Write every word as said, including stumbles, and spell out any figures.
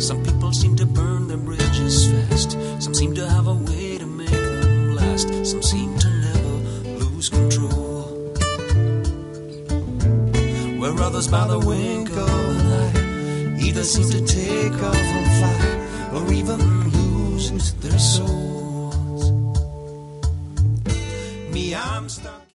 Some people seem to burn their bridges fast. Some seem to have a way to make them last. Some seem to never lose control. Where others by the wink of an eye either seem to take off and fly, or even lose their soul.